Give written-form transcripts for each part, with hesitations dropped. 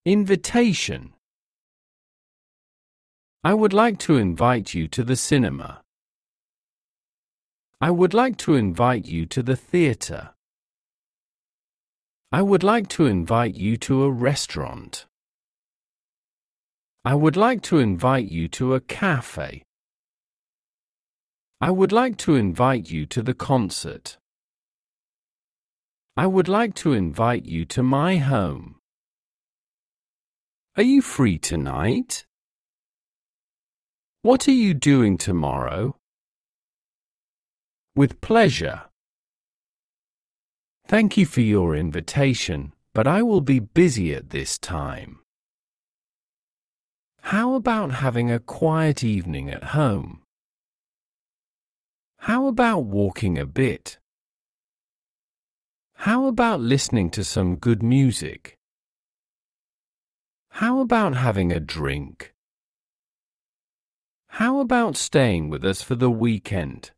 Invitation. I would like to invite you to the cinema. I would like to invite you to the theater. I would like to invite you to a restaurant. I would like to invite you to a cafe. I would like to invite you to the concert. I would like to invite you to my home. Are you free tonight? What are you doing tomorrow? With pleasure. Thank you for your invitation, but I will be busy at this time. How about having a quiet evening at home? How about walking a bit? How about listening to some good music? How about having a drink? How about staying with us for the weekend?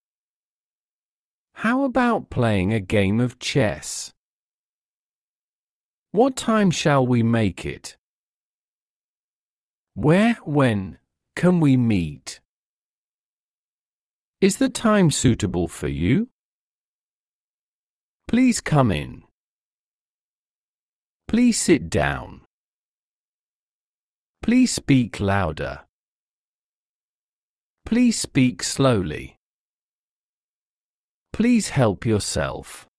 How about playing a game of chess? What time shall we make it? Where, when, can we meet? Is the time suitable for you? Please come in. Please sit down. Please speak louder. Please speak slowly. Please help yourself.